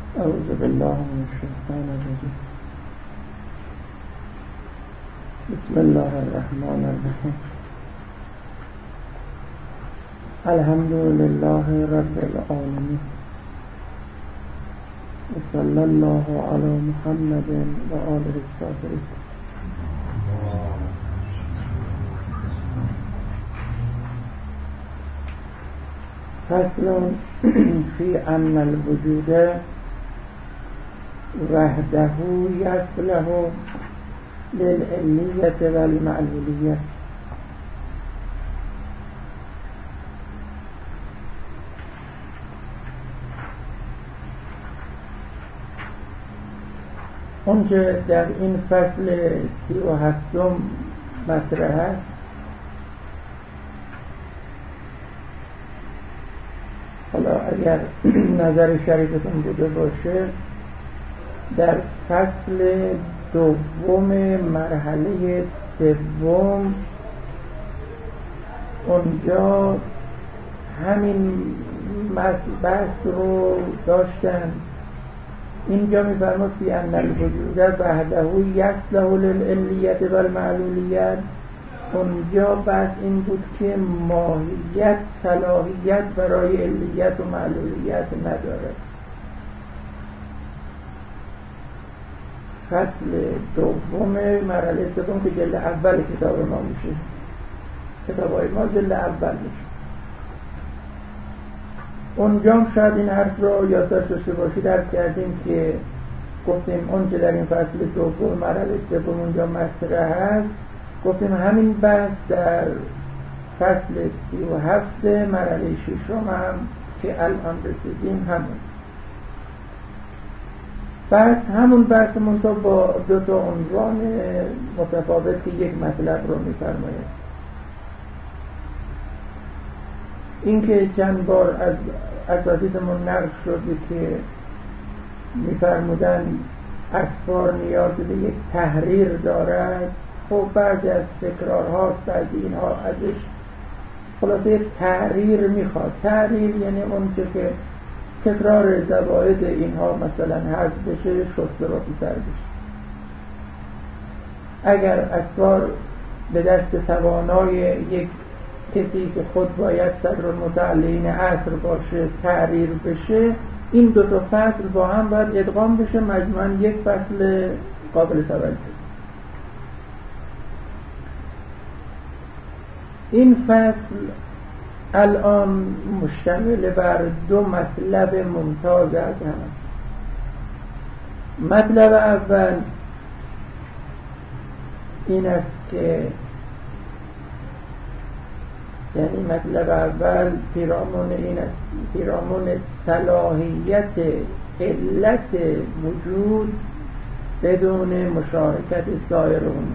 اعوذ بالله من الشیطان الرجیم. بسم الله الرحمن الرحیم. الحمد لله رب العالمین و صلی الله علی محمد و آله الطاهرین. فصل فی ان الوجود وحده یصلح للعلیة والمعلولیة. اونچه در این فصل 37 مطرح است حالا اگر نظر شریفتون بوده باشه، در فصل دوم مرحله سوم اونجا همین بحث رو داشتن. اینجا می‌فرماد فی ان الوجود وحده یصلح للعلیة والمعلولیة. اونجا بحث این بود که ماهیت صلاحیت برای علیت و معلولیت نداره. فصل دوم مرحله سوم که جلد اول کتاب ما میشه، کتاب‌های ما جلد اول میشه. اونجا شاید این حرف رو یادداشت داشته باشید، درس کردیم که گفتیم اون که در این فصل دوم مرحله سوم اونجا مطرح هست، گفتیم همین بحث در فصل 37 مرحله ششم هم که الان رسیدیم همون بحث منطقه با دو تا عنوان متفاوت که یک مطلب رو می‌فرماید. این که چند بار از اساتیدمون نقل شده که می‌فرمودن اسفار نیاز به یک تحریر دارد. خب بعضی از تکرارهاست، بعضی اینها ازش خلاصه یک تحریر میخواد. تحریر یعنی اون که تکرار زواید اینها مثلا حذف بشه، شسته و بی‌تر بشه. اگر اسفار به دست توانای یک کسی که خود باید صدر المتعلین عصر باشه تحریر بشه، این دو تا فصل با هم باید ادغام بشه، مجموعاً یک فصل قابل توجه. این فصل الان مشتمل بر دو مطلب ممتاز از هم است. مطلب اول این است که یعنی مطلب اول پیرامون این است، پیرامون صلاحیت علت وجود بدون مشارکت سایر امور،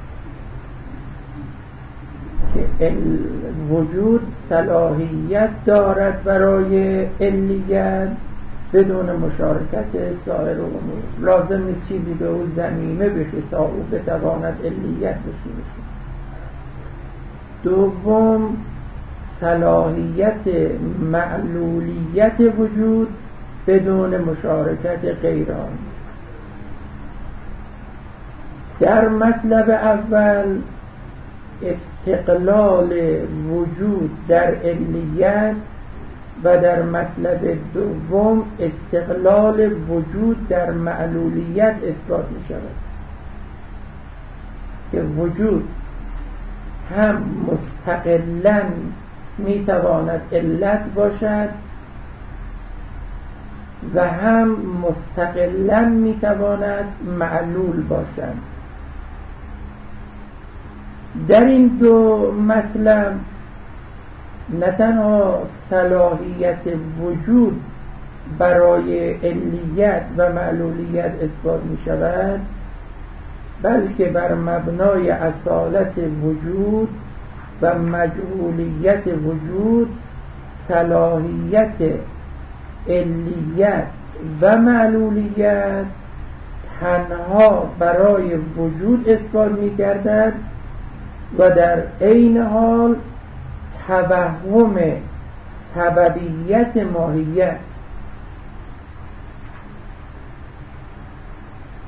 که وجود صلاحیت دارد برای علیت بدون مشارکت سایر امور. لازم نیست چیزی به او ضمیمه بشه تا او بتواند علیت بشه. دوم، صلاحیت معلولیت وجود بدون مشارکت غیران. در مطلب اول استقلال وجود در علیت و در مطلب دوم استقلال وجود در معلولیت اثبات می شود که وجود هم مستقلاً می تواند علت باشد و هم مستقلاً می تواند معلول باشد. در این دو مطلب نه تنها صلاحیت وجود برای علیت و معلولیت اثبات می شود، بلکه بر مبنای اصالت وجود و مجهولیت وجود صلاحیت علیت و معلولیت تنها برای وجود اثبات می گردد و در عین حال توهم سببیت ماهیت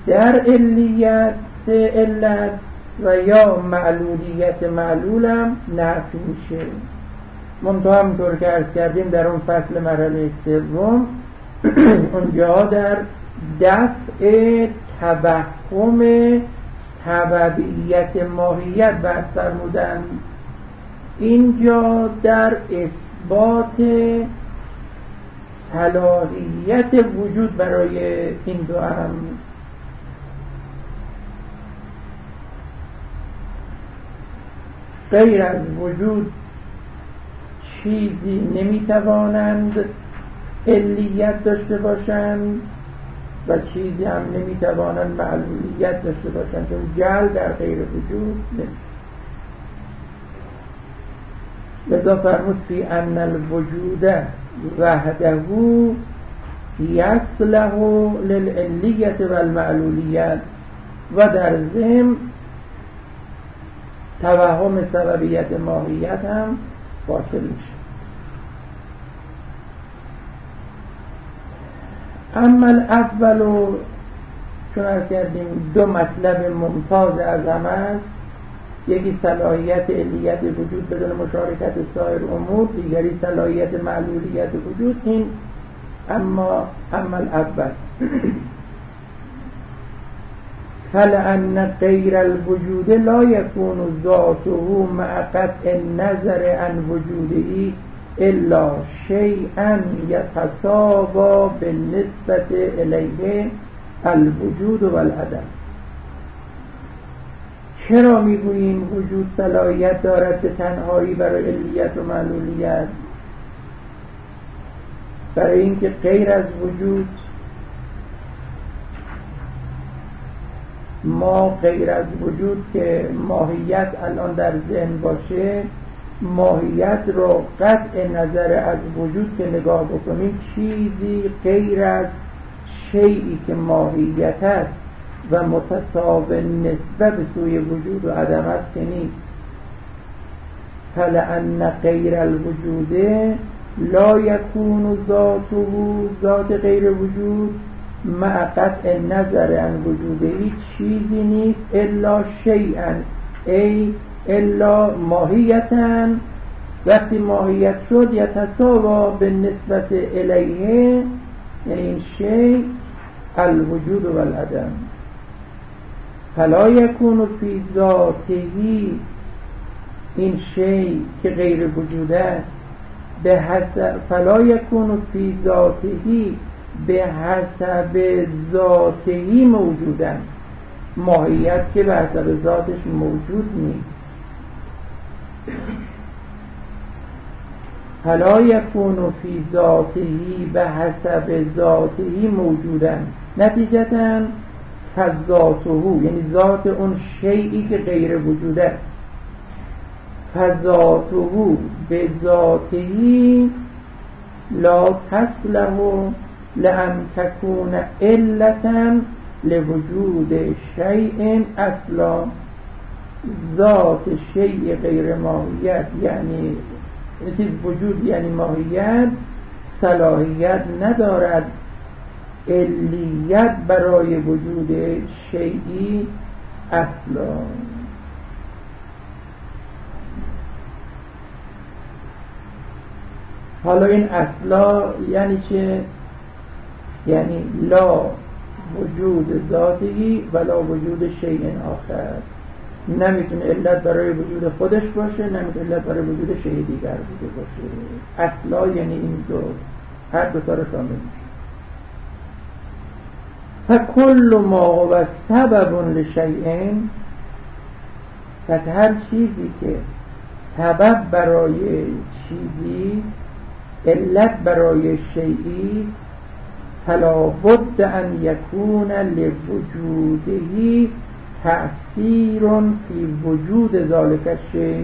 در علیت علت و یا معلولیت معلولم نفی میشه. منتها همونطور که عرض کردیم در اون فصل مرحله سوم اونجا در دفع توهم سببیت ماهیت بحث فرمودن، اینجا در اثبات صلاحیت وجود برای این دو امر. غیر از وجود چیزی نمیتوانند علیت داشته باشند و چیزی هم نمیتوانند معلولیت داشته باشند، چون جل در غیر وجود نمیشه. لذا فرمود فی ان الوجود وحده یصلح للعلیت و المعلولیت، و در ضمن توهم سببیت ماهیت هم باطل میشه. اما الاول، چون عرض کردیم دو مطلب ممتاز از هم است، یکی صلاحیت علیت وجود بدون مشارکت سایر امور، دیگری صلاحیت معلولیت وجود. این اما الاول فلأن غیر الوجود لا يكون ذاته مع قطع النظر عن وجوده الا شيئا يتساوى بالنسبة إليه الوجود والعدم. چرا میگوییم وجود صلاحیت دارد به تنهایی برای علیت و معلولیت؟ برای اینکه غیر از وجود ما غیر از وجود که ماهیت الان در ذهن باشه، ماهیت رو قطع نظر از وجود که نگاه بکنیم چیزی غیر از شیئی که ماهیت است و متساوی نسبت به سوی وجود و عدم است که نیست. فلأن غیر الوجود لا یکون ذاته، ذات غیر وجود مع قطع نظر عن وجوده هیچ چیزی نیست الا شیئا، ای الا ماهیتا. وقتی ماهیت شد یتساوی به نسبت الیه، یعنی این شیء الوجود و العدم. فلا یکون فی ذاتهی، این شیء که غیر وجود است به حسب فلا یکون فی ذاتهی به حسب ذاتهی موجودن، ماهیت که به حسب ذاتش موجود نیست. فلا یکون فی ذاتهی به حسب ذاتهی موجودن، نتیجتاً فذاته، یعنی ذات اون شیئی که غیر وجود است، فذاته به ذاتهی لا تصلح لأن تكون علة لوجود شیء اصلا. ذات شیء غیر ماهیت یعنی چیز وجود یعنی ماهیت صلاحیت ندارد علیت برای وجود شیئی اصلا. حالا این اصلا یعنی چه؟ یعنی لا وجود ذاتی ولا وجود شیء آخر. نمیتونه علت برای وجود خودش باشه، نمیتونه علت برای وجود شیء دیگر بوده باشه. اصلا یعنی این دو، هر دو تا رو شامل میشه. فکل ما هو سبب لشیء، پس هر چیزی که سبب برای چیزی است، علت برای شیئی است، فلا بد ان یکون لوجوده تأثیر فی وجود ذالک الشیء،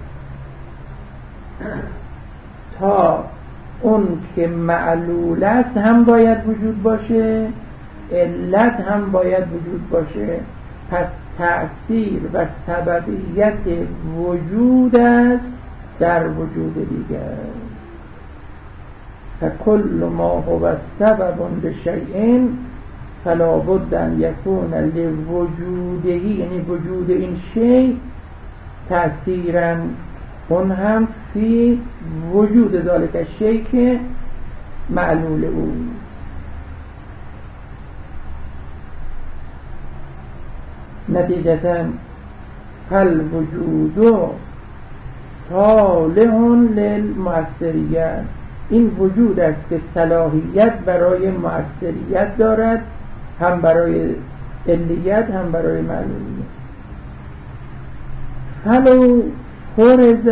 تا اون که معلول است هم باید وجود باشه، علت هم باید وجود باشه. پس تأثیر و سببیت وجود است در وجود دیگر. فکل ما هو سبب لشیء فلا بد ان یکون لوجوده، یعنی وجود این شی تأثیرا اون هم فی وجود ذالک الشیء که معلول او. نتیجتا فالوجود صالح للمؤثریت، این وجود است که صلاحیت برای مؤثریت دارد، هم برای علیت هم برای معلولیت. فلو فرض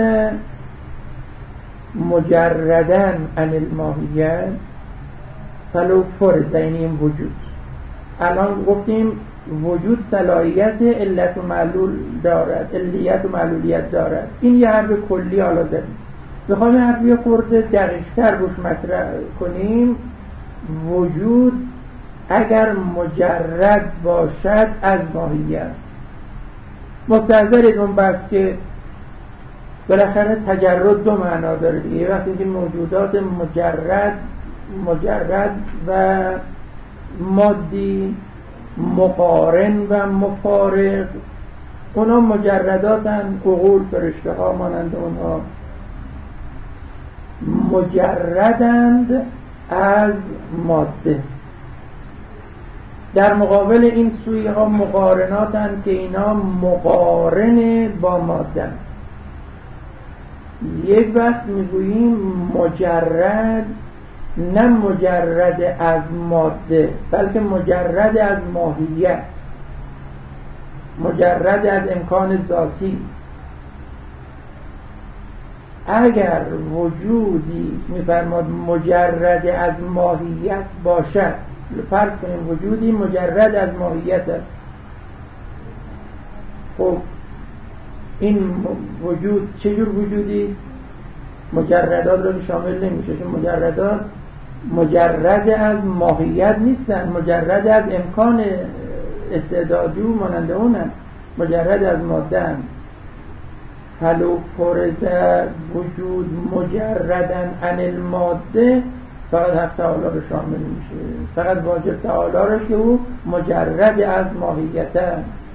مجردا عن الماهیت، فلو فرض یعنی این وجود، الان گفتیم وجود صلاحیت علت و معلول دارد، علیت و معلولیت دارد، این یه حرف کلی حالا زدیم. بخوایم حرفی خورده دقیق‌تر روش مطرح کنیم، وجود اگر مجرد باشد از ماهیت، مستحضرید اون بس که بالاخره تجرد دو معنا داره دیگه. وقتی که موجودات مجرد و مادی، مقارن و مفارق، اونا مجرداتن، عقول فرشته ها مانند اونها مجردند از ماده. در مقابل این سوی ها مقارناتن که اینا مقارن با ماده. یک وقت میگوییم مجرد، نه مجرد از ماده بلکه مجرد از ماهیت، مجرد از امکان ذاتی. اگر وجودی میفرماد مجرد از ماهیت باشد، فرض کنیم وجودی مجرد از ماهیت است، خب این وجود چجور وجودی است؟ مجردات رو شامل نمیشه، چون مجردات مجرد از ماهیت نیستن، مجرد از امکان استعدادجو مانند اونن، مجرد از ماده هم. فلو فرض وجود مجردن عن الماده، فقط حق تعالی رو شامل میشه، فقط واجب تعالی رو که او مجرد از ماهیت است.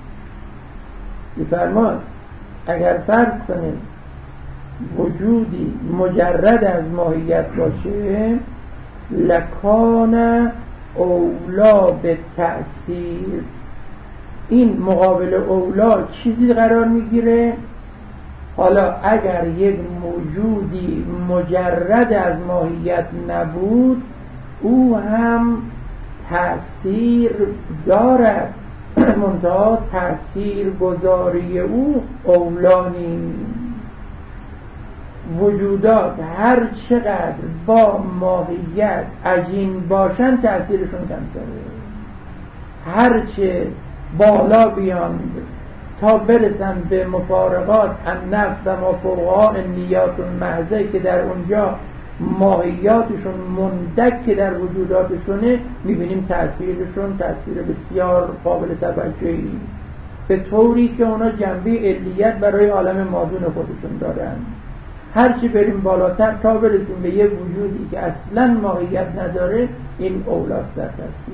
بفرماد اگر فرض کنیم وجودی مجرد از ماهیت باشه، لکان اولا به تأثیر، این مقابل اولا چیزی قرار میگیره. حالا اگر یک موجودی مجرد از ماهیت نبود، او هم تأثیر دارد، منتها تأثیر گذاری او اولا نیست. وجودات هر چقدر با ماهیت عجین باشن تأثیرشون کمتره، هرچه بالا بیان تا برسن به مفارقات النفس و ما فوقها النیات المحضه که در اونجا ماهیاتشون مندک در وجوداتشونه، میبینیم تأثیرشون تأثیر بسیار قابل توجهی است، به طوری که اونا جنبه علیت برای عالم مادون خودشون دارن. هرچی بریم بالاتر تا برسیم به یه وجودی که اصلا ماهیت نداره، این اولاست در تأثیر.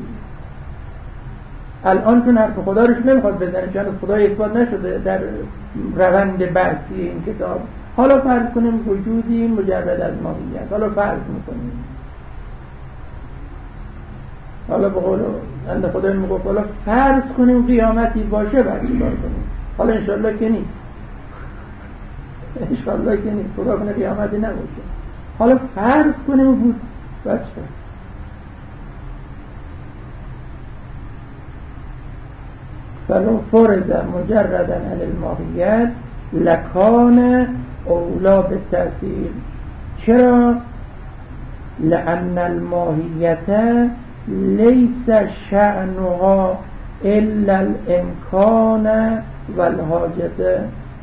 الان چون حرف خدا روش نمیخواد بزنیم، چون از خدا اثبات نشده در روند بحثی این کتاب. حالا فرض کنیم وجودی مجرد از ماهیت، حالا فرض میکنیم، حالا به قول اند خدا میگفت حالا فرض کنیم قیامتی باشه، بعد چیکار کنیم؟ حالا انشالله که نیست، انشالله که نیست، خدا کنه قیامتی نباشه. حالا فرض کنیم بود، بعد چیکار؟ فلو فرض مجردا عن الماهیت لکان اولا به تأثیر. چرا؟ لأن الماهیت لیس شأنها الا الامکان والحاجت.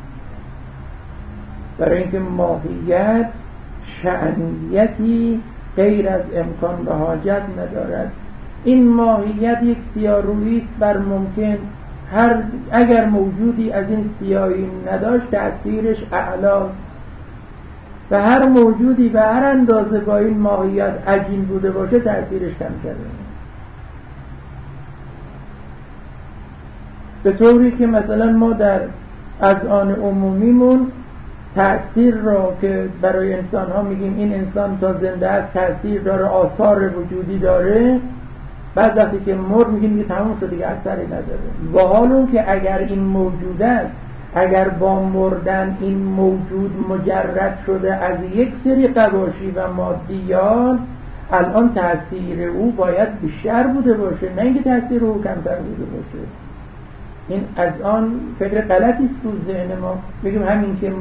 برای اینکه ماهیت شأنیتی غیر از امکان و حاجت ندارد. این ماهیت یک سیارویی است بر ممکن، اگر موجودی از این سیاهی نداشت تأثیرش اعلاست، و هر موجودی به هر اندازه با این ماهیت عجین بوده باشه تأثیرش کمتره. به طوری که مثلا ما در اذهان عمومیمون تأثیر را که برای انسان ها میگیم این انسان تا زنده است تأثیر داره، آثار وجودی داره، بعد وقتی که مرد میگیم دیگه تموم شد دیگه اثری نداره. و حال اون که اگر این موجود است، اگر با مردن این موجود مجرد شده از یک سری قواشی و مادیات، الان تأثیر او باید بیشتر بوده باشه، نه اینکه تأثیر او کمتر بوده باشه. این از آن فکر غلطی است تو ذهن ما، بگیم همین که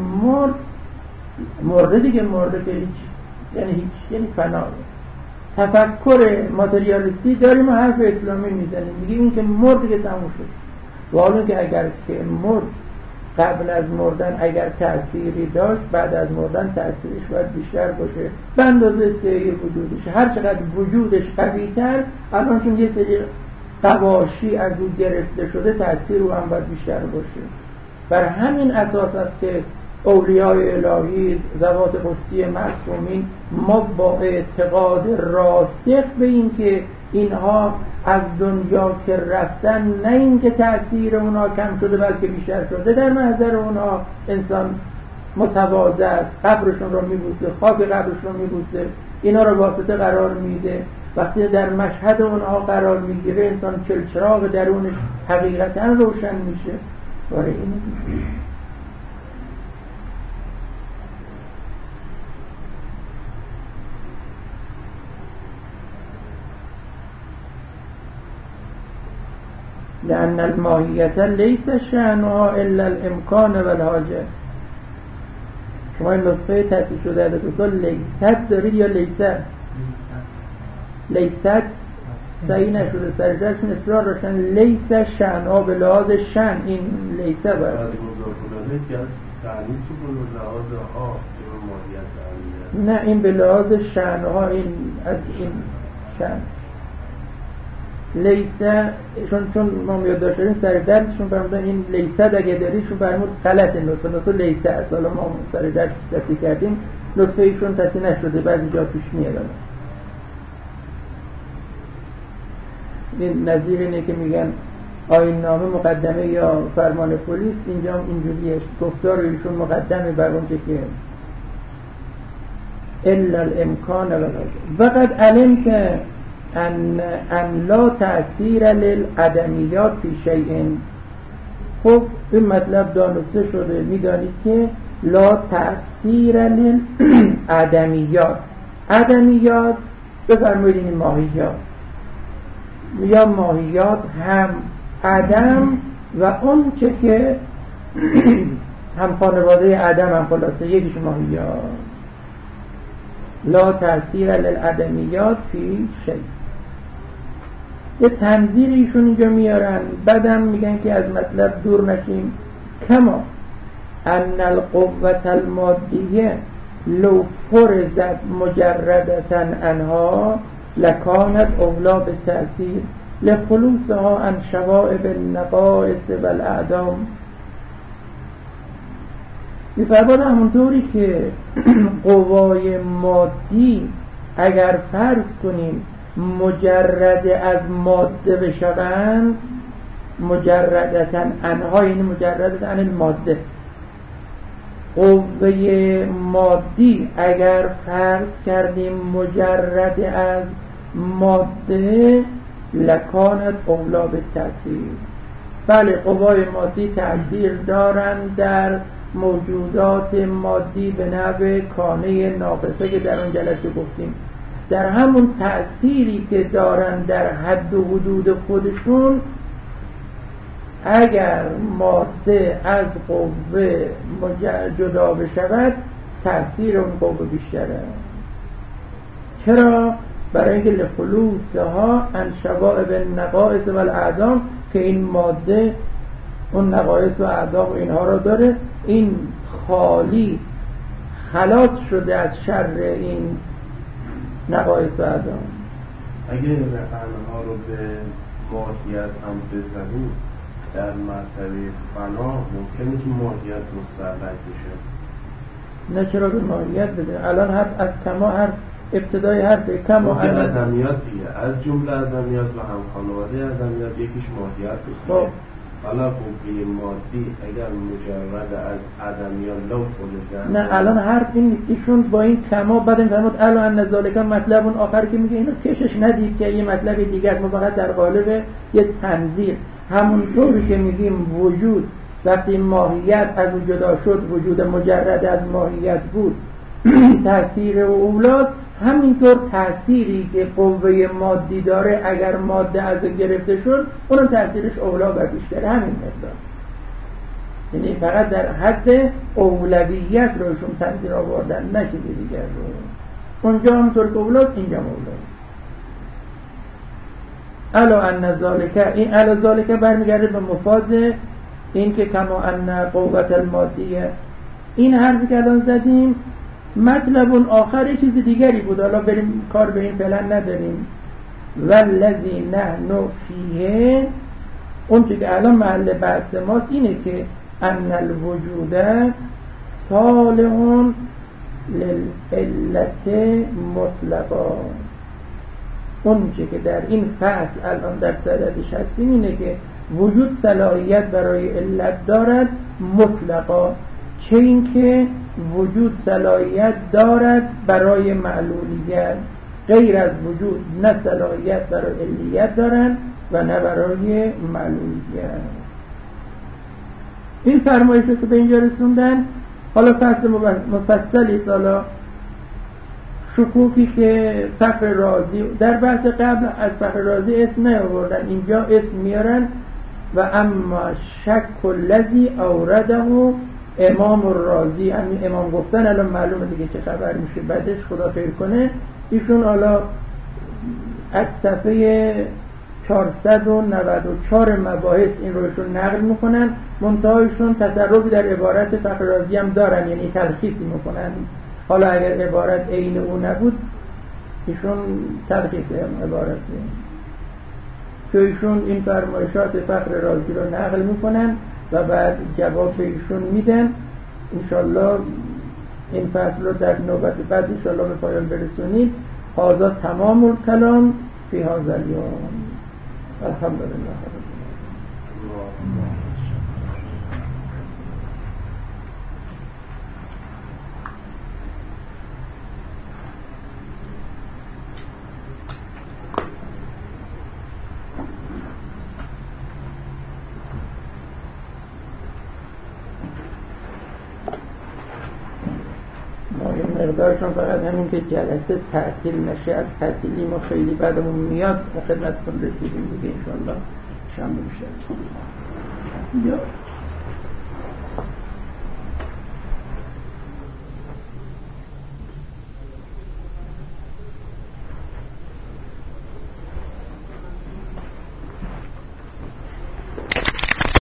مرده دیگه، مرده که هیچ، یعنی فنا. تفکر ماتریالیستی داریم و حرف اسلامی میزنیم، میگیم این که مرد دیگه تموم شد. و حالا که اگر که مرد قبل از مردن اگر تأثیری داشت، بعد از مردن تأثیرش باید بیشتر باشه به اندازه سیر وجودش. هر چقدر وجودش قوی‌تر، الان چون یه سری قواشی از او گرفته شده، تأثیر او هم باید بیشتر باشه. بر همین اساس است که اولیای الهی، ذوات قدسی معصومین، ما با اعتقاد راسخ به این که اینها از دنیا که رفتن، نه اینکه تأثیر اونها کم شده بلکه بیشتر شده، در محضر اونها انسان متواضع است، قبرشون رو میبوسه، خاک قبرشون رو میبوسه، اینا رو واسطه قرار میده. وقتی در مشهد اونها قرار میگیره، انسان چراغ درونش حقیقتا روشن میشه. برای این لأن الماهیت لیس شأنها الا الامکان و الحاجه. شما این نسخه تصحیح شده عدد اصول لیست دارید یا لیست؟ لیست صحیح نشده، سرجرشون اصرار داشتن لیست شأنها به لحاظ شأن، این لیست باید نه، این به لحاظ شأنها، این از این شأن لیسه، چون ما میاد داشتیم سر دردشون فرمودن این لیسه اگه داریشون فرمود غلط نسخه لیسه است. حالا ما سر درد تصحیح کردیم، نسخه ایشون تصحیح نشده، بعضی جا پیش میاد. این نظیر اینه که میگن آیین نامه مقدمه یا فرمان پلیس، اینجا هم اینجوریه، گفتار ایشون مقدمه بر اونجا که الا الامکان وقد علم که ان لا تأثیر للعدمیات فی شیء. خب این مطلب دانسته شده، میدانید که لا تأثیر للعدمیات، عدمیات بفرمایید این ماهیات، یا ماهیات هم عدم و اون چه که هم خانواده عدم هم خلاصه یکیش ماهیات. لا تأثیر للعدمیات فی شیء. یه تنظیر ایشون اینجا میارن، بعدم میگن که از مطلب دور نشیم. کما ان القوة المادیه لو فرزت مجردتا عنها لکانت اولا بالتأثیر لخلوصها عن شوائب النقائص والاعدام. میفرماید همونطوری که قوای مادی اگر فرض کنیم مجرد از ماده بشوند، مجردتا عنها، یعنی مجردتا عن الماده، قوه مادی اگر فرض کردیم مجرد از ماده، لکانت اولا بالتأثیر. بله، قوای مادی تأثیر دارند در موجودات مادی به نحو کانه ناقصه که در اون جلسه گفتیم. در همون تأثیری که دارن در حد و حدود خودشون، اگر ماده از قوه جدا بشود، تأثیر اون قوه بیشتره. چرا؟ برای اینکه لخلوصها عن شوائب النقائص والاعدام، که این ماده اون نقایص و اعدام و اینها را داره، این خالی است، خلاص شده از شر این نقایص و اعدام. اگه انها رو به ماهیت هم بزنیم در مرتبه فنا، ممکنه که ماهیت مستعلق بشه. نه، چرا به ماهیت بزنیم؟ الان حرف از کما، حرف ابتدای حرف کما ادمیات دیگه، از جمله ادمیات و هم خانواده ادمیات یکیش ماهیت. خب حالا قوه مادی اگر مجرد از عدم یا لو فلزن نه الان حرف این ایشون با این کما بعد فرمود الا ان ذالک مطلب اون آخر که میگه اینو کشش ندید که یه مطلب دیگر، ما فقط در قالب یه تنظیر همونطوری که میگیم وجود وقتی ماهیت از اون جدا شد وجود مجرد از ماهیت بود تأثیر اولاست، همینطور تأثیری که قوه مادی داره اگر ماده از گرفته شد اونم تأثیرش اولا و بیشتر همین مقدار، یعنی فقط در حد اولویت روشون تنظیر آوردن نه چیزی دیگر رو. اونجا همونطور که اولاست اینجا اولاست. الا ان ذالک، این الا ذالک برمیگرده به مفاد این که کما ان قوت المادیه، این حرفی که الان زدیم مطلب اون آخر چیز دیگری بود، حالا بریم کار به این فعلا نداریم. والذی نحن فیه، اون که الان محل بحث ماست اینه که ان الوجود صالح للعلت مطلقا، اون که در این فصل الان در صددش هستیم اینه که وجود صلاحیت برای علت دارد مطلقا، چه این که وجود صلاحیت دارد برای معلولیت، غیر از وجود نه صلاحیت برای علیت دارند و نه برای معلولیت. این فرمایش که به اینجا رسوندن. حالا فصل مفصلی سالا شکوکی که فخر رازی در بحث قبل از فخر رازی اسم نیاوردن، اینجا اسم میارن و اما شک الذی اورده امام الرازی، همین امام گفتن الان معلومه دیگه چه خبر میشه بعدش خدا خیر کنه. ایشون حالا از صفحه 494 مباحث این رو ایشون نقل میکنن، منتهایشون تصرفی در عبارت فخر رازی هم دارن، یعنی تلخیصی میکنن. حالا اگر عبارت عین او نبود ایشون تلخیص عبارت که ایشون این فرمایشات فخر رازی رو نقل میکنن و بعد جواب به ایشون میدن. انشالله این فصل رو در نوبت بعد انشالله به پایان برسونید. هذا تمام الکلام فی هذا الیوم. الحمدلله. مقدارشون فقط همین که جلسه تعطیل نشه، از تعطیلی ما خیلی بعدمون میاد و خدمتتون رسیدیم دیگه انشالله شنبه میشه.